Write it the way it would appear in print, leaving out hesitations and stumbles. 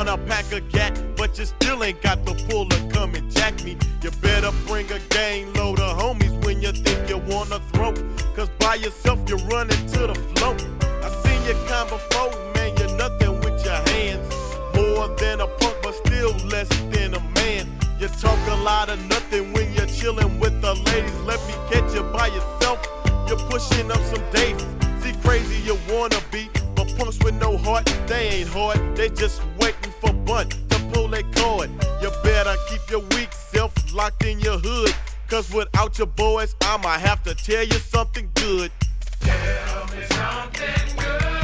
tryna pack a gat, but you still ain't got the pull to come and jack me. You better bring a gang load of homies when you think you wanna throw, cause by yourself you're running to the flow. I seen you kind before, man, you're nothing with your hands. More than a punk, but still less than a man. You talk a lot of nothing when you're chilling with the ladies. Let me catch you by yourself, you're pushing up some daisies. See, crazy you wanna be, but punks with no heart, they ain't hard. They just waiting for Bun to pull their cord. You better keep your weak self locked in your hood, cause without your boys, I'ma have to tell you something good. Tell me something good.